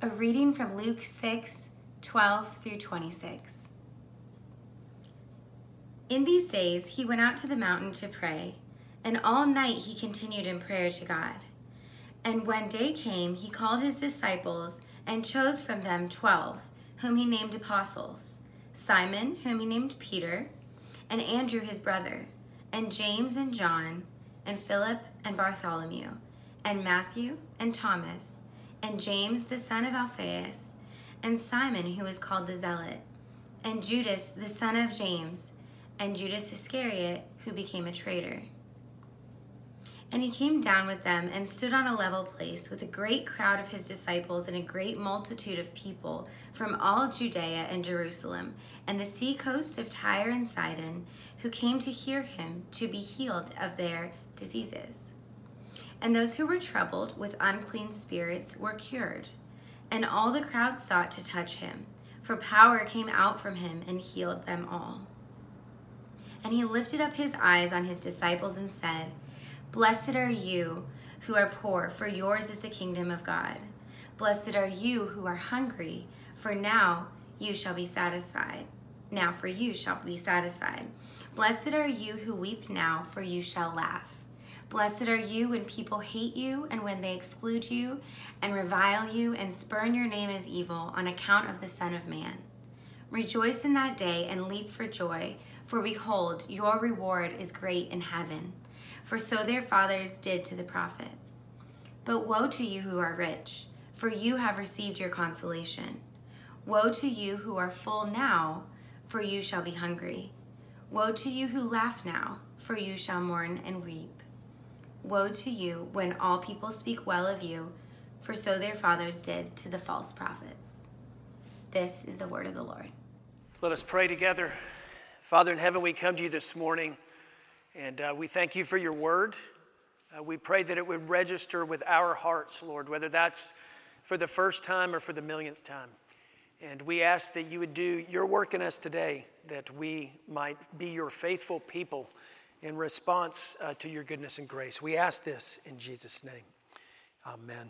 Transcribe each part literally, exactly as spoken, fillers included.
A reading from Luke six, twelve through twenty-six. In these days he went out to the mountain to pray, and all night he continued in prayer to God. And when day came, he called his disciples and chose from them twelve, whom he named apostles: Simon, whom he named Peter, and Andrew his brother, and James and John, and Philip and Bartholomew, and Matthew and Thomas, and James the son of Alphaeus, and Simon who was called the Zealot, and Judas the son of James, and Judas Iscariot, who became a traitor. And he came down with them and stood on a level place with a great crowd of his disciples and a great multitude of people from all Judea and Jerusalem, and the sea coast of Tyre and Sidon, who came to hear him to be healed of their diseases. And those who were troubled with unclean spirits were cured. And all the crowd sought to touch him, for power came out from him and healed them all. And he lifted up his eyes on his disciples and said, Blessed are you who are poor, for yours is the kingdom of God. Blessed are you who are hungry, for now you shall be satisfied. Now for you shall be satisfied. Blessed are you who weep now, for you shall laugh. Blessed are you when people hate you and when they exclude you and revile you and spurn your name as evil on account of the Son of Man. Rejoice in that day and leap for joy, for behold, your reward is great in heaven. For so their fathers did to the prophets. But woe to you who are rich, for you have received your consolation. Woe to you who are full now, for you shall be hungry. Woe to you who laugh now, for you shall mourn and weep. Woe to you when all people speak well of you, for so their fathers did to the false prophets. This is the word of the Lord. Let us pray together. Father in heaven, we come to you this morning, and uh, we thank you for your word. Uh, we pray that it would register with our hearts, Lord, whether that's for the first time or for the millionth time. And we ask that you would do your work in us today, that we might be your faithful people in response uh, to your goodness and grace. We ask this in Jesus' name. Amen.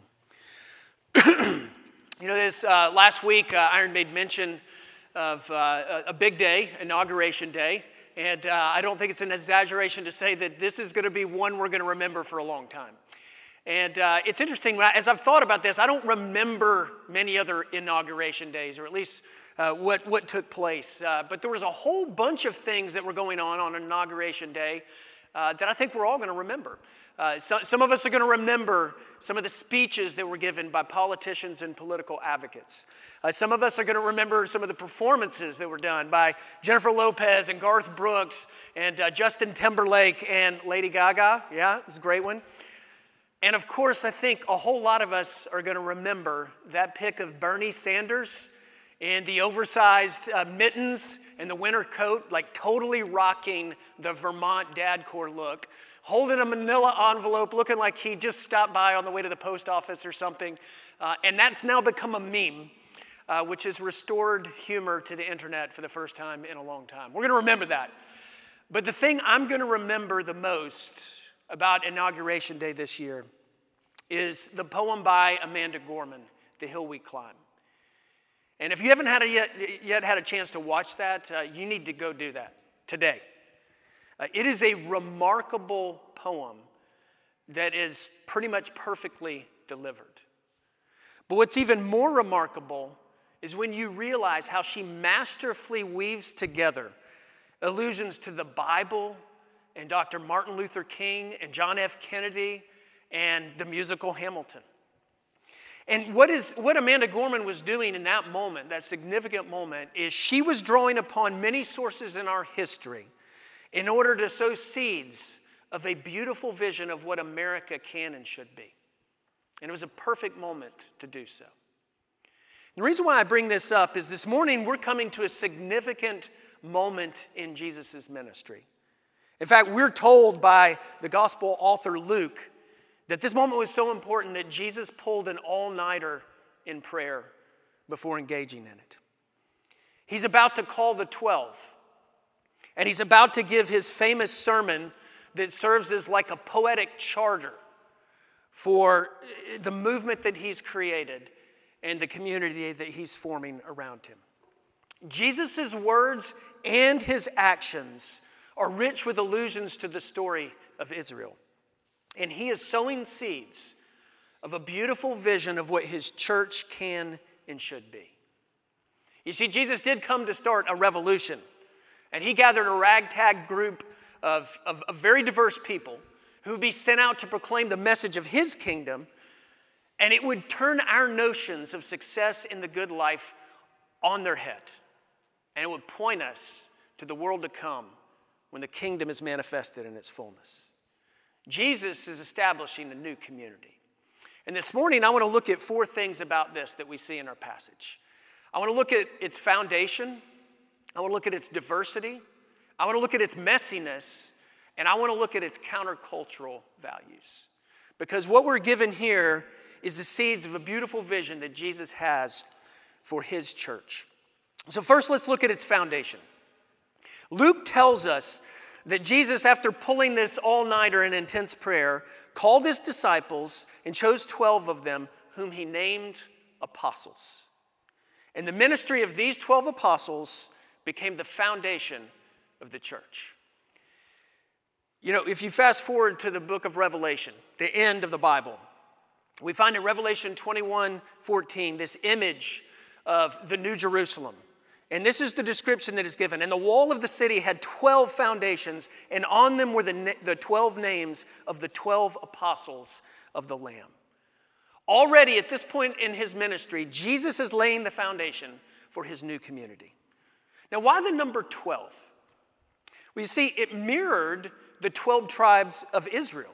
You know, this uh, last week, uh, Iron made mention of uh, a big day, Inauguration Day. And uh, I don't think it's an exaggeration to say that this is going to be one we're going to remember for a long time. And uh, it's interesting, as I've thought about this, I don't remember many other inauguration days, or at least uh, what, what took place. Uh, but there was a whole bunch of things that were going on on Inauguration Day uh, that I think we're all going to remember. Uh, so, some of us are going to remember some of the speeches that were given by politicians and political advocates. Uh, some of us are going to remember some of the performances that were done by Jennifer Lopez and Garth Brooks and uh, Justin Timberlake and Lady Gaga. Yeah, it's a great one. And of course, I think a whole lot of us are going to remember that pic of Bernie Sanders in the oversized uh, mittens and the winter coat, like totally rocking the Vermont dad core look, holding a manila envelope, looking like he just stopped by on the way to the post office or something. Uh, and that's now become a meme, uh, which has restored humor to the internet for the first time in a long time. We're going to remember that. But the thing I'm going to remember the most about Inauguration Day this year is the poem by Amanda Gorman, The Hill We Climb. And if you haven't had a yet, yet had a chance to watch that, uh, you need to go do that today. Uh, it is a remarkable poem that is pretty much perfectly delivered. But what's even more remarkable is when you realize how she masterfully weaves together allusions to the Bible and Doctor Martin Luther King and John F. Kennedy and the musical Hamilton. And what is what Amanda Gorman was doing in that moment, that significant moment, is she was drawing upon many sources in our history in order to sow seeds of a beautiful vision of what America can and should be. And it was a perfect moment to do so. The reason why I bring this up is this morning we're coming to a significant moment in Jesus' ministry. In fact, we're told by the gospel author Luke that this moment was so important that Jesus pulled an all-nighter in prayer before engaging in it. He's about to call the twelve, and he's about to give his famous sermon that serves as like a poetic charter for the movement that he's created and the community that he's forming around him. Jesus' words and his actions are rich with allusions to the story of Israel. And he is sowing seeds of a beautiful vision of what his church can and should be. You see, Jesus did come to start a revolution, and he gathered a ragtag group of, of, of very diverse people who would be sent out to proclaim the message of his kingdom, and it would turn our notions of success in the good life on their head. And it would point us to the world to come when the kingdom is manifested in its fullness. Jesus is establishing a new community. And this morning, I want to look at four things about this that we see in our passage. I want to look at its foundation. I want to look at its diversity. I want to look at its messiness. And I want to look at its countercultural values. Because what we're given here is the seeds of a beautiful vision that Jesus has for his church. So first, let's look at its foundation. Luke tells us that Jesus, after pulling this all-nighter in intense prayer, called his disciples and chose twelve of them, whom he named apostles. And the ministry of these twelve apostles became the foundation of the church. You know, if you fast forward to the book of Revelation, the end of the Bible, we find in Revelation twenty-one fourteen this image of the New Jerusalem. And this is the description that is given. And the wall of the city had twelve foundations, and on them were the, the twelve names of the twelve apostles of the Lamb. Already at this point in his ministry, Jesus is laying the foundation for his new community. Now, why the number twelve? Well, you see, it mirrored the twelve tribes of Israel.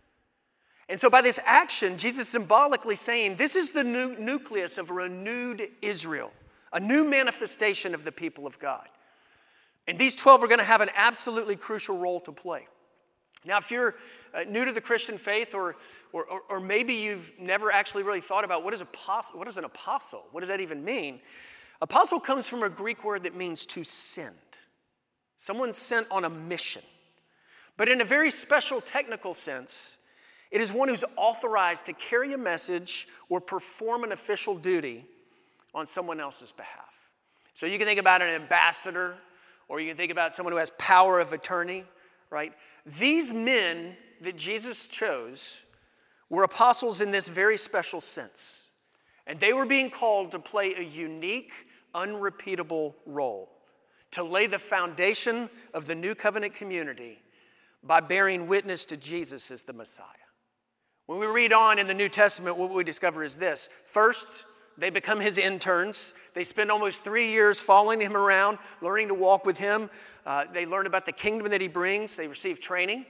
And so by this action, Jesus is symbolically saying, this is the new nucleus of a renewed Israel. A new manifestation of the people of God. And these twelve are going to have an absolutely crucial role to play. Now, if you're uh, new to the Christian faith, or, or, or maybe you've never actually really thought about what is, apostle, what is an apostle? What does that even mean? Apostle comes from a Greek word that means to send. Someone sent on a mission. But in a very special technical sense, it is one who's authorized to carry a message or perform an official duty on someone else's behalf. So you can think about an ambassador, or you can think about someone who has power of attorney, right? These men that Jesus chose were apostles in this very special sense. And they were being called to play a unique, unrepeatable role, to lay the foundation of the new covenant community by bearing witness to Jesus as the Messiah. When we read on in the New Testament, what we discover is this. First, they become his interns. They spend almost three years following him around, learning to walk with him. Uh, they learn about the kingdom that he brings. They receive training.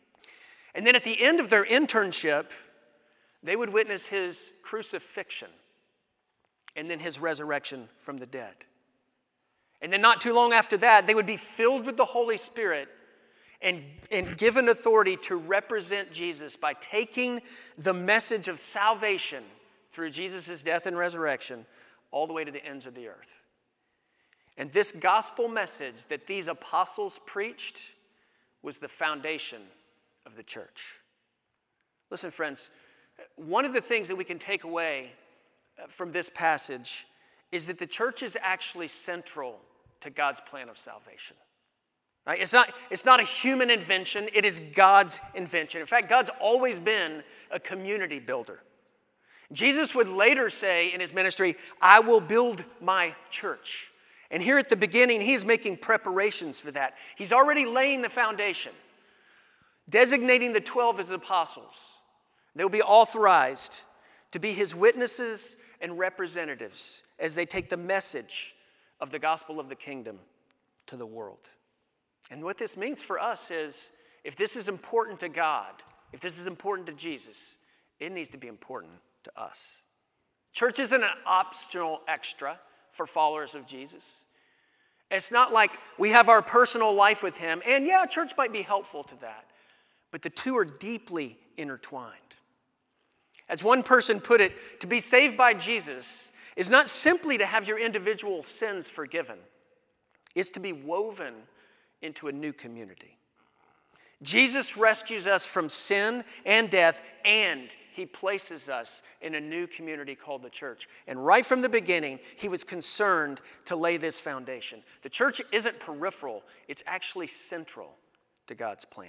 And then at the end of their internship, they would witness his crucifixion and then his resurrection from the dead. And then not too long after that, they would be filled with the Holy Spirit and, and given authority to represent Jesus by taking the message of salvation through Jesus' death and resurrection, all the way to the ends of the earth. And this gospel message that these apostles preached was the foundation of the church. Listen, friends, one of the things that we can take away from this passage is that the church is actually central to God's plan of salvation. Right? It's not, it's not a human invention, it is God's invention. In fact, God's always been a community builder. Jesus would later say in his ministry, I will build my church. And here at the beginning, he's making preparations for that. He's already laying the foundation, designating the twelve as apostles. They will be authorized to be his witnesses and representatives as they take the message of the gospel of the kingdom to the world. And what this means for us is, if this is important to God, if this is important to Jesus, it needs to be important to us. Church isn't an optional extra for followers of Jesus. It's not like we have our personal life with him, and yeah, church might be helpful to that, but the two are deeply intertwined. As one person put it, to be saved by Jesus is not simply to have your individual sins forgiven. It's to be woven into a new community. Jesus rescues us from sin and death, and he places us in a new community called the church. And right from the beginning, he was concerned to lay this foundation. The church isn't peripheral, it's actually central to God's plan.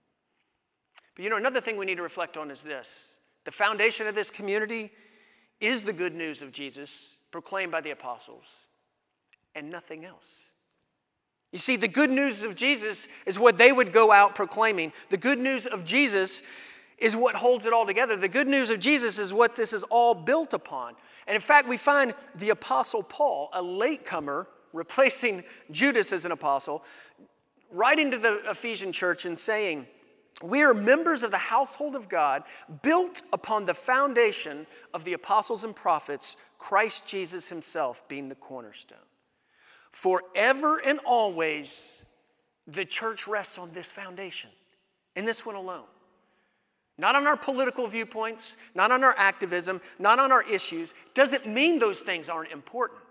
But you know, another thing we need to reflect on is this. The foundation of this community is the good news of Jesus proclaimed by the apostles, and nothing else. You see, the good news of Jesus is what they would go out proclaiming. The good news of Jesus is what holds it all together. The good news of Jesus is what this is all built upon. And in fact, we find the Apostle Paul, a latecomer, replacing Judas as an apostle, writing to the Ephesian church and saying, we are members of the household of God, built upon the foundation of the apostles and prophets, Christ Jesus himself being the cornerstone. Forever and always, the church rests on this foundation, and this one alone. Not on our political viewpoints, not on our activism, not on our issues. Doesn't mean those things aren't important.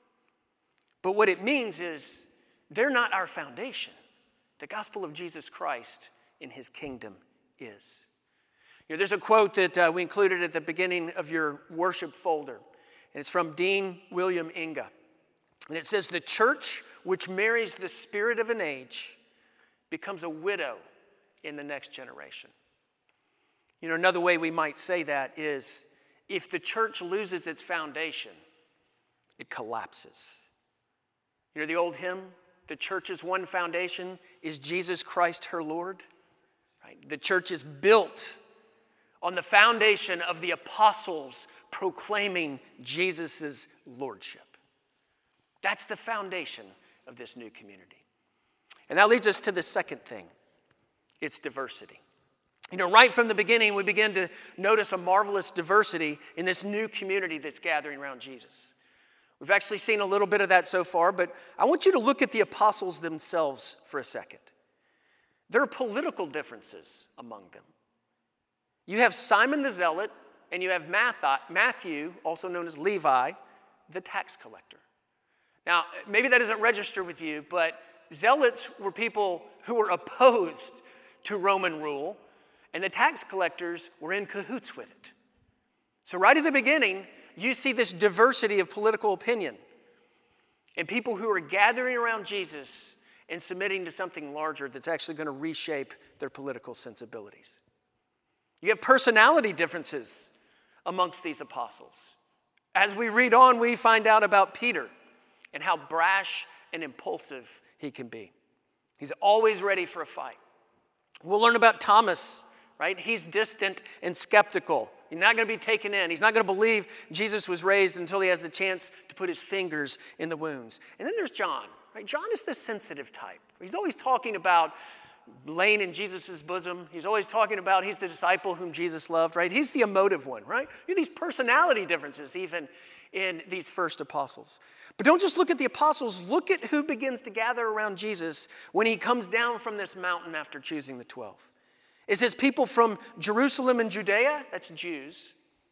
But what it means is they're not our foundation. The gospel of Jesus Christ in his kingdom is. You know, there's a quote that uh, we included at the beginning of your worship folder, and it's from Dean William Inga. And it says, the church which marries the spirit of an age becomes a widow in the next generation. You know, another way we might say that is, if the church loses its foundation, it collapses. You know the old hymn, the church's one foundation is Jesus Christ her Lord? Right? The church is built on the foundation of the apostles proclaiming Jesus' lordship. That's the foundation of this new community. And that leads us to the second thing. It's diversity. You know, right from the beginning, we begin to notice a marvelous diversity in this new community that's gathering around Jesus. We've actually seen a little bit of that so far, but I want you to look at the apostles themselves for a second. There are political differences among them. You have Simon the Zealot, and you have Matthew, also known as Levi, the tax collector. Now, maybe that doesn't register with you, but zealots were people who were opposed to Roman rule, and the tax collectors were in cahoots with it. So right at the beginning, you see this diversity of political opinion and people who are gathering around Jesus and submitting to something larger that's actually going to reshape their political sensibilities. You have personality differences amongst these apostles. As we read on, we find out about Peter and how brash and impulsive he can be. He's always ready for a fight. We'll learn about Thomas, right? He's distant and skeptical. He's not going to be taken in. He's not going to believe Jesus was raised until he has the chance to put his fingers in the wounds. And then there's John, right? John is the sensitive type. He's always talking about laying in Jesus' bosom. He's always talking about he's the disciple whom Jesus loved, right? He's the emotive one, right? You have these personality differences even in these first apostles. But don't just look at the apostles. Look at who begins to gather around Jesus when he comes down from this mountain after choosing the twelve. It says people from Jerusalem and Judea, that's Jews,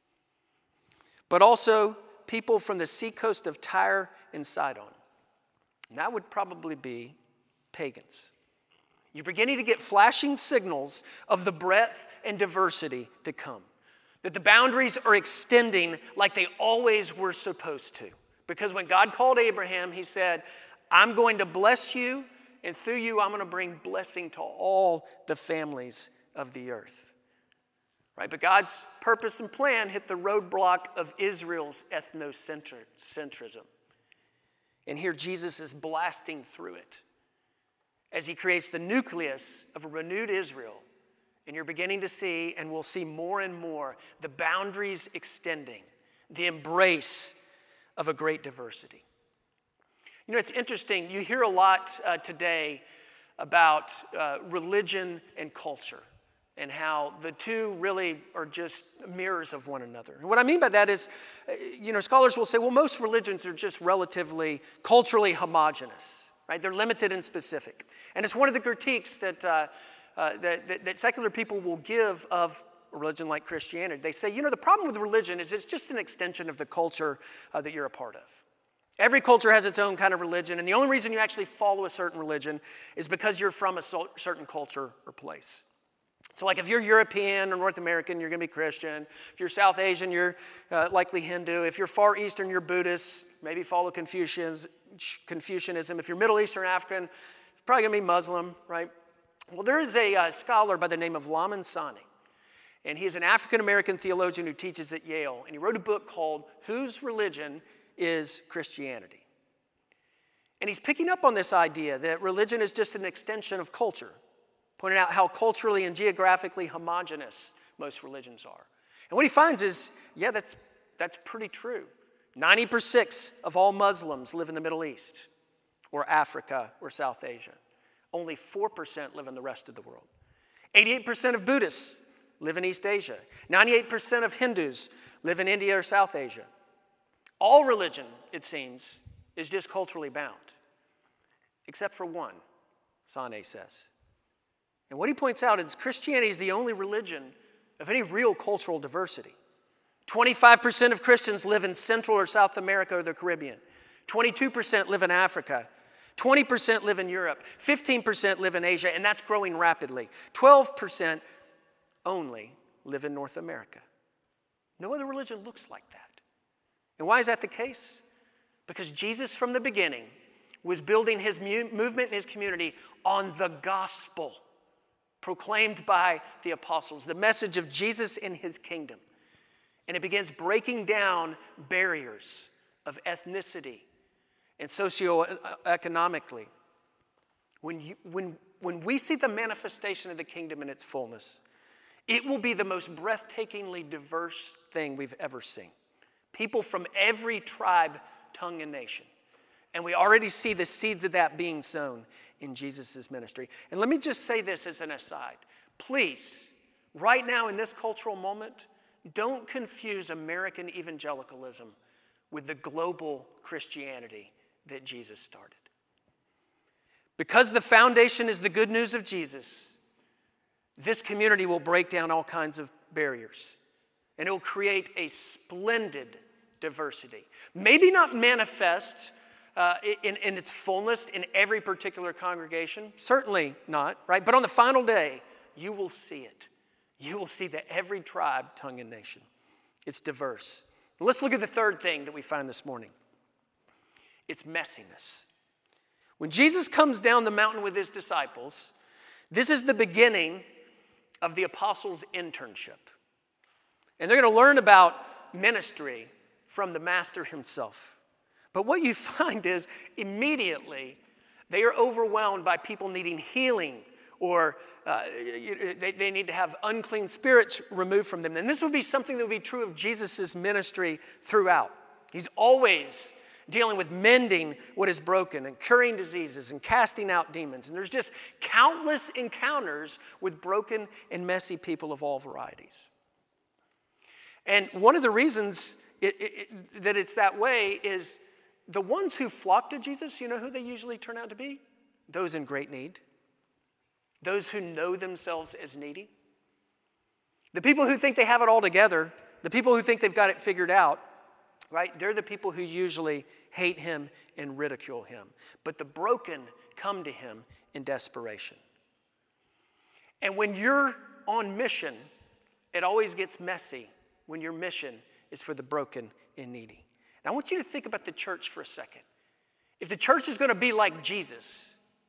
but also people from the seacoast of Tyre and Sidon. And that would probably be pagans. You're beginning to get flashing signals of the breadth and diversity to come. That the boundaries are extending like they always were supposed to. Because when God called Abraham, he said, I'm going to bless you, and through you I'm going to bring blessing to all the families of the earth. Right? But God's purpose and plan hit the roadblock of Israel's ethnocentrism. And here Jesus is blasting through it as he creates the nucleus of a renewed Israel. And you're beginning to see, and we'll see more and more, the boundaries extending, the embrace of a great diversity. You know, it's interesting. You hear a lot uh, today about uh, religion and culture and how the two really are just mirrors of one another. And what I mean by that is, you know, scholars will say, well, most religions are just relatively culturally homogenous, right? They're limited and specific. And it's one of the critiques that, uh, uh, that, that, that secular people will give of a religion like Christianity. They say, you know, the problem with religion is it's just an extension of the culture uh, that you're a part of. Every culture has its own kind of religion, and the only reason you actually follow a certain religion is because you're from a certain culture or place. So like if you're European or North American, you're going to be Christian. If you're South Asian, you're uh, likely Hindu. If you're Far Eastern, you're Buddhist. Maybe follow Confucianism. Confucianism. If you're Middle Eastern, African, you're probably going to be Muslim, right? Well, there is a uh, scholar by the name of Lamin Sanneh, and he is an African-American theologian who teaches at Yale, and he wrote a book called Whose Religion is Christianity? And he's picking up on this idea that religion is just an extension of culture, pointing out how culturally and geographically homogenous most religions are. And what he finds is, yeah, that's, that's pretty true. ninety percent of all Muslims live in the Middle East or Africa or South Asia. Only four percent live in the rest of the world. eighty-eight percent of Buddhists live in East Asia. ninety-eight percent of Hindus live in India or South Asia. All religion, it seems, is just culturally bound, except for one, Sanneh says. And what he points out is Christianity is the only religion of any real cultural diversity. twenty-five percent of Christians live in Central or South America or the Caribbean. twenty-two percent live in Africa. twenty percent live in Europe. fifteen percent live in Asia, and that's growing rapidly. twelve percent only live in North America. No other religion looks like that. And why is that the case? Because Jesus from the beginning was building his mu- movement and his community on the gospel proclaimed by the apostles, the message of Jesus and his kingdom. And it begins breaking down barriers of ethnicity and socioeconomically. When, you, when, when we see the manifestation of the kingdom in its fullness, it will be the most breathtakingly diverse thing we've ever seen. People from every tribe, tongue, and nation. And we already see the seeds of that being sown in Jesus' ministry. And let me just say this as an aside. Please, right now in this cultural moment, don't confuse American evangelicalism with the global Christianity that Jesus started. Because the foundation is the good news of Jesus, this community will break down all kinds of barriers. And it will create a splendid diversity. Maybe not manifest uh, in, in its fullness in every particular congregation. Certainly not, right? But on the final day, you will see it. You will see that every tribe, tongue, and nation. It's diverse. Let's look at the third thing that we find this morning. It's messiness. When Jesus comes down the mountain with his disciples, this is the beginning of the apostles' internship. And they're going to learn about ministry from the master himself. But what you find is immediately they are overwhelmed by people needing healing, or uh, they, they need to have unclean spirits removed from them. And this would be something that would be true of Jesus' ministry throughout. He's always dealing with mending what is broken and curing diseases and casting out demons. And there's just countless encounters with broken and messy people of all varieties. And one of the reasons it, it, it, that it's that way is the ones who flock to Jesus, you know who they usually turn out to be? Those in great need. Those who know themselves as needy. The people who think they have it all together, the people who think they've got it figured out, right? They're the people who usually hate him and ridicule him. But the broken come to him in desperation. And when you're on mission, it always gets messy when your mission is for the broken and needy. Now, I want you to think about the church for a second. If the church is going to be like Jesus,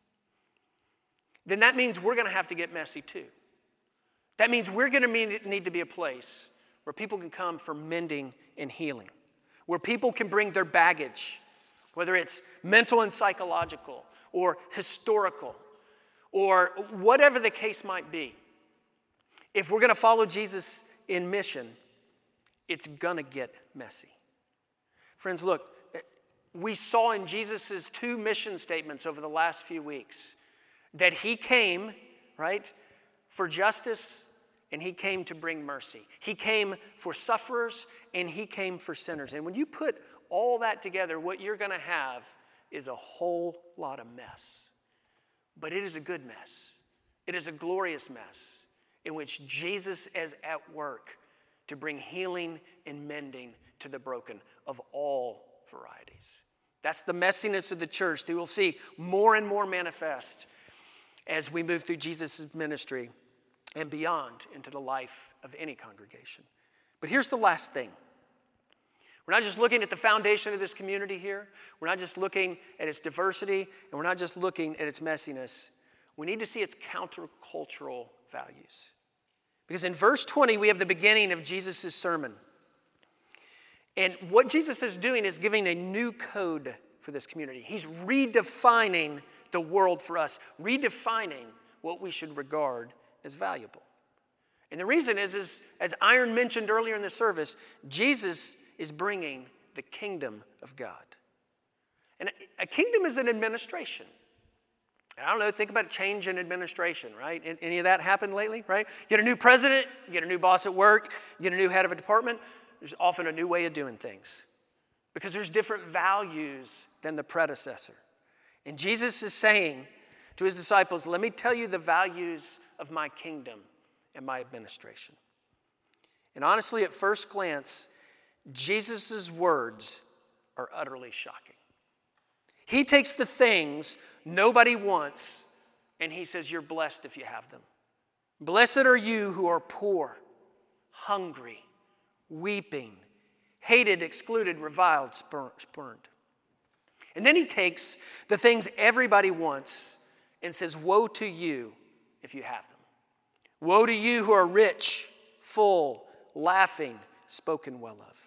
then that means we're going to have to get messy too. That means we're going to need to be a place where people can come for mending and healing, where people can bring their baggage, whether it's mental and psychological or historical or whatever the case might be. If we're going to follow Jesus in mission, it's going to get messy. Friends, look, we saw in Jesus' two mission statements over the last few weeks that he came, right, for justice, and he came to bring mercy. He came for sufferers, and he came for sinners. And when you put all that together, what you're going to have is a whole lot of mess. But it is a good mess. It is a glorious mess in which Jesus is at work to bring healing and mending to the broken of all varieties. That's the messiness of the church that we'll see more and more manifest as we move through Jesus' ministry and beyond into the life of any congregation. But here's the last thing. We're not just looking at the foundation of this community here. We're not just looking at its diversity, and we're not just looking at its messiness. We need to see its countercultural values. Because in verse twenty, we have the beginning of Jesus' sermon. And what Jesus is doing is giving a new code for this community. He's redefining the world for us, redefining what we should regard as valuable. And the reason is, is, as Iron mentioned earlier in the service, Jesus is bringing the kingdom of God. And a, a kingdom is an administration. I don't know, think about change in administration, right? Any of that happened lately, right? You get a new president, you get a new boss at work, you get a new head of a department. There's often a new way of doing things because there's different values than the predecessor. And Jesus is saying to his disciples, let me tell you the values of my kingdom and my administration. And honestly, at first glance, Jesus' words are utterly shocking. He takes the things nobody wants and he says, you're blessed if you have them. Blessed are you who are poor, hungry, weeping, hated, excluded, reviled, spurned. And then he takes the things everybody wants and says, woe to you if you have them. Woe to you who are rich, full, laughing, spoken well of.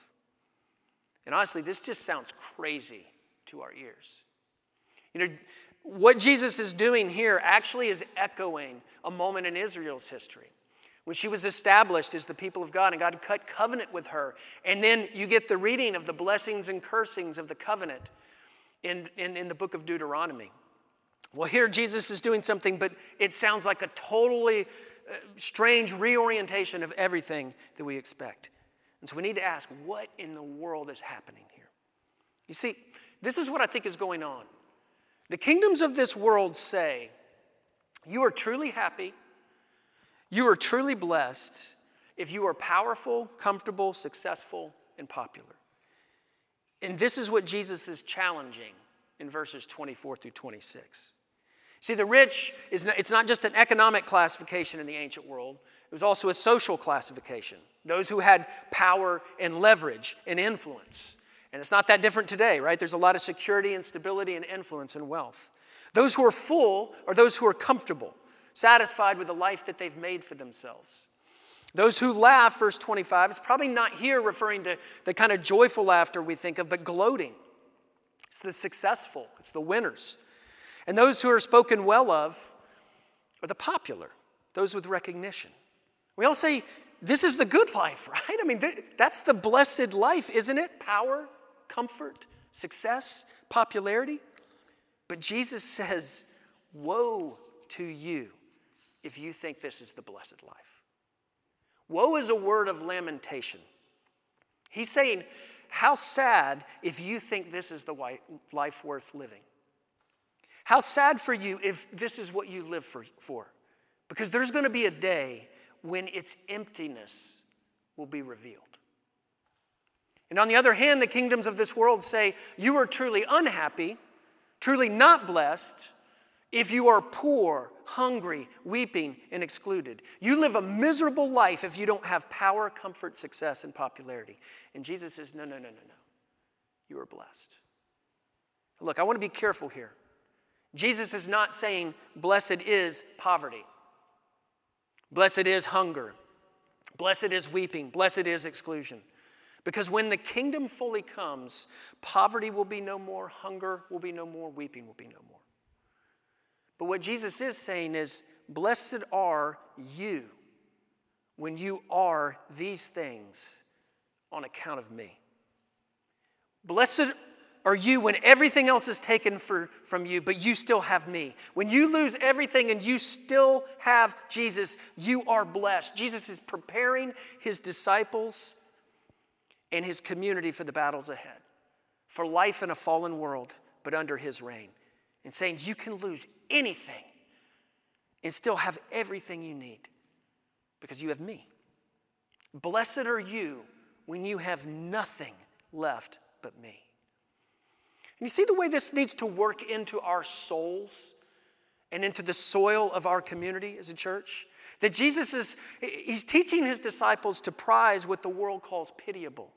And honestly, this just sounds crazy to our ears. You know, what Jesus is doing here actually is echoing a moment in Israel's history when she was established as the people of God and God cut covenant with her. And then you get the reading of the blessings and cursings of the covenant in, in, in the book of Deuteronomy. Well, here Jesus is doing something, but it sounds like a totally uh, strange reorientation of everything that we expect. And so we need to ask, what in the world is happening here? You see, this is what I think is going on. The kingdoms of this world say, you are truly happy, you are truly blessed if you are powerful, comfortable, successful, and popular. And this is what Jesus is challenging in verses twenty-four through twenty-six. See, the rich, is not, it's not just an economic classification in the ancient world. It was also a social classification. Those who had power and leverage and influence. And it's not that different today, right? There's a lot of security and stability and influence and wealth. Those who are full are those who are comfortable, satisfied with the life that they've made for themselves. Those who laugh, verse twenty-five, is probably not here referring to the kind of joyful laughter we think of, but gloating. It's the successful, it's the winners. And those who are spoken well of are the popular, those with recognition. We all say, this is the good life, right? I mean, that's the blessed life, isn't it? Power, comfort, success, popularity. But Jesus says, woe to you if you think this is the blessed life. Woe is a word of lamentation. He's saying, how sad if you think this is the life worth living. How sad for you if this is what you live for. for. Because there's going to be a day when its emptiness will be revealed. And on the other hand, the kingdoms of this world say, you are truly unhappy, truly not blessed, if you are poor, hungry, weeping, and excluded. You live a miserable life if you don't have power, comfort, success, and popularity. And Jesus says, no, no, no, no, no. You are blessed. Look, I want to be careful here. Jesus is not saying blessed is poverty. Blessed is hunger. Blessed is weeping. Blessed is exclusion. Because when the kingdom fully comes, poverty will be no more, hunger will be no more, weeping will be no more. But what Jesus is saying is, blessed are you when you are these things on account of me. Blessed are you when everything else is taken for, from you, but you still have me. When you lose everything and you still have Jesus, you are blessed. Jesus is preparing his disciples and his community for the battles ahead, for life in a fallen world, but under his reign. And saying you can lose anything and still have everything you need because you have me. Blessed are you when you have nothing left but me. And you see the way this needs to work into our souls and into the soil of our community as a church? That Jesus is, he's teaching his disciples to prize what the world calls pitiable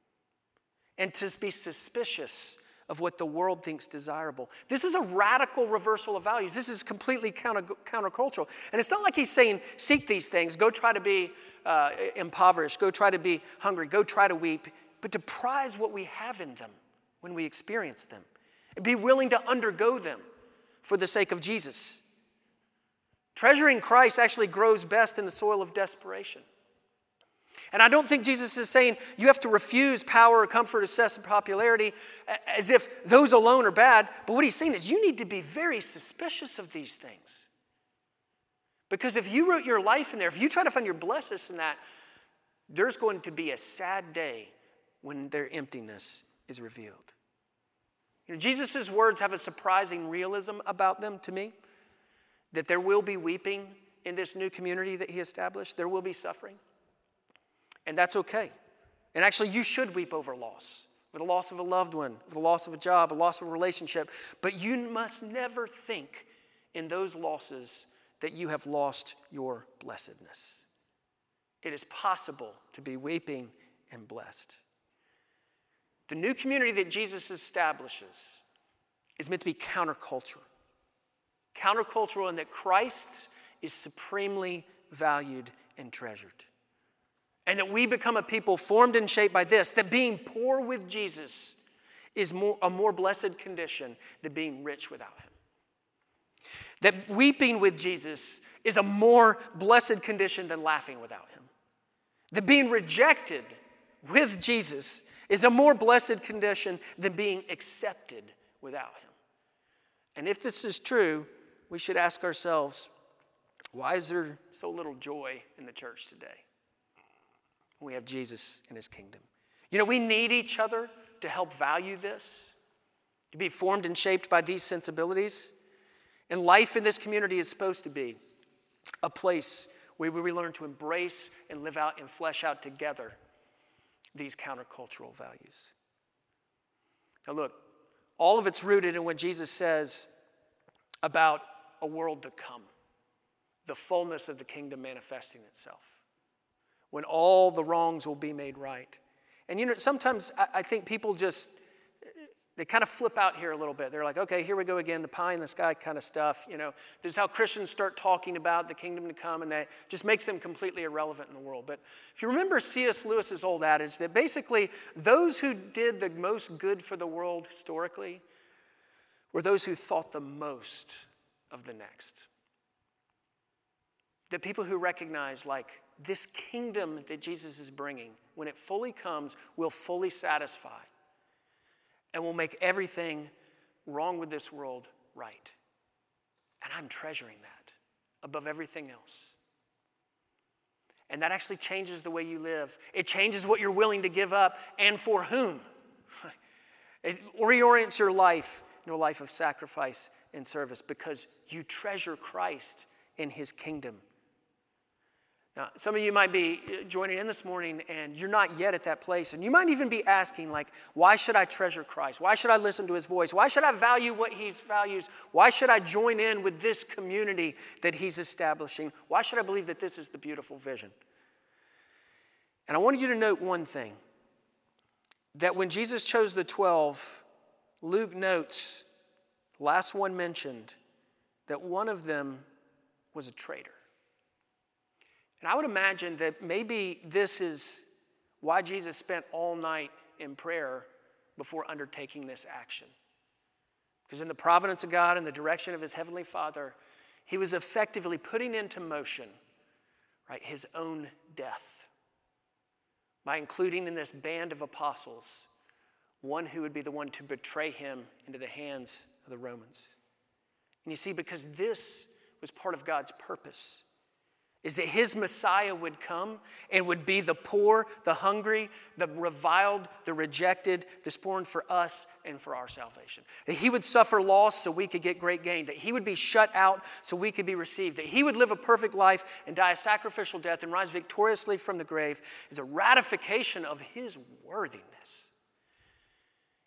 and to be suspicious of what the world thinks desirable. This is a radical reversal of values. This is completely counter, countercultural. And it's not like he's saying, seek these things, go try to be uh, impoverished, go try to be hungry, go try to weep, but to prize what we have in them when we experience them and be willing to undergo them for the sake of Jesus. Treasuring Christ actually grows best in the soil of desperation. And I don't think Jesus is saying you have to refuse power or comfort, success, and popularity as if those alone are bad. But what he's saying is you need to be very suspicious of these things. Because if you wrote your life in there, if you try to find your blessedness in that, there's going to be a sad day when their emptiness is revealed. You know, Jesus' words have a surprising realism about them to me. That there will be weeping in this new community that he established. There will be suffering. And that's okay. And actually, you should weep over loss. With the loss of a loved one, with the loss of a job, a loss of a relationship. But you must never think in those losses that you have lost your blessedness. It is possible to be weeping and blessed. The new community that Jesus establishes is meant to be countercultural. Countercultural in that Christ is supremely valued and treasured. And that we become a people formed and shaped by this, that being poor with Jesus is more, a more blessed condition than being rich without him. That weeping with Jesus is a more blessed condition than laughing without him. That being rejected with Jesus is a more blessed condition than being accepted without him. And if this is true, we should ask ourselves, why is there so little joy in the church today? We have Jesus in his kingdom. You know, we need each other to help value this, to be formed and shaped by these sensibilities. And life in this community is supposed to be a place where we learn to embrace and live out and flesh out together these countercultural values. Now look, all of it's rooted in what Jesus says about a world to come, the fullness of the kingdom manifesting itself, when all the wrongs will be made right. And you know, sometimes I, I think people just, they kind of flip out here a little bit. They're like, okay, here we go again, the pie in the sky kind of stuff. You know, this is how Christians start talking about the kingdom to come, and that just makes them completely irrelevant in the world. But if you remember C S Lewis's old adage that basically those who did the most good for the world historically were those who thought the most of the next. The people who recognize, like, this kingdom that Jesus is bringing, when it fully comes, will fully satisfy and will make everything wrong with this world right. And I'm treasuring that above everything else. And that actually changes the way you live. It changes what you're willing to give up and for whom. It reorients your life into a life of sacrifice and service because you treasure Christ in his kingdom. Now, some of you might be joining in this morning and you're not yet at that place. And you might even be asking, like, why should I treasure Christ? Why should I listen to his voice? Why should I value what he values? Why should I join in with this community that he's establishing? Why should I believe that this is the beautiful vision? And I want you to note one thing, that when Jesus chose the twelve, Luke notes, last one mentioned, that one of them was a traitor. And I would imagine that maybe this is why Jesus spent all night in prayer before undertaking this action. Because in the providence of God and the direction of his heavenly Father, he was effectively putting into motion, right, his own death by including in this band of apostles one who would be the one to betray him into the hands of the Romans. And you see, because this was part of God's purpose, is that his Messiah would come and would be the poor, the hungry, the reviled, the rejected, the scorned for us and for our salvation. That he would suffer loss so we could get great gain. That he would be shut out so we could be received. That he would live a perfect life and die a sacrificial death and rise victoriously from the grave is a ratification of his worthiness.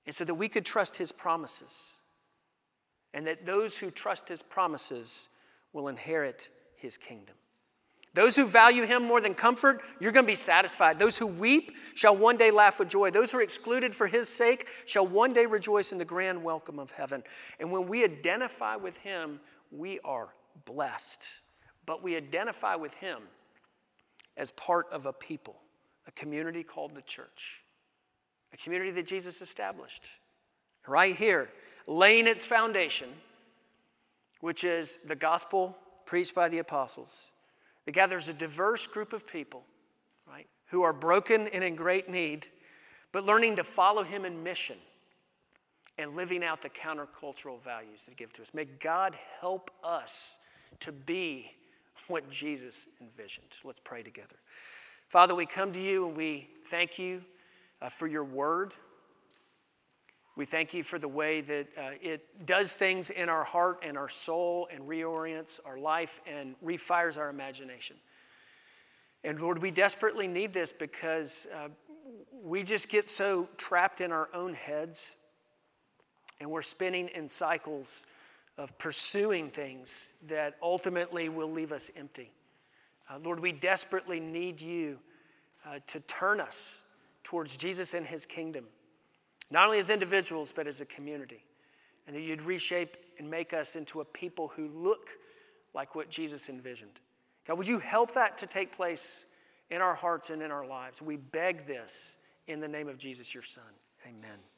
and so that we could trust his promises, and that those who trust his promises will inherit his kingdom. Those who value him more than comfort, you're going to be satisfied. Those who weep shall one day laugh with joy. Those who are excluded for his sake shall one day rejoice in the grand welcome of heaven. And when we identify with him, we are blessed. But we identify with him as part of a people, a community called the church, a community that Jesus established right here, laying its foundation, which is the gospel preached by the apostles. That gathers a diverse group of people, right, who are broken and in great need, but learning to follow him in mission and living out the countercultural values that give to us. May God help us to be what Jesus envisioned. Let's pray together. Father, we come to you and we thank you uh, for your word. We thank you for the way that uh, it does things in our heart and our soul and reorients our life and refires our imagination. And Lord, we desperately need this because uh, we just get so trapped in our own heads and we're spinning in cycles of pursuing things that ultimately will leave us empty. Uh, Lord, we desperately need you uh, to turn us towards Jesus and his kingdom. Not only as individuals, but as a community. And that you'd reshape and make us into a people who look like what Jesus envisioned. God, would you help that to take place in our hearts and in our lives? We beg this in the name of Jesus, your Son. Amen.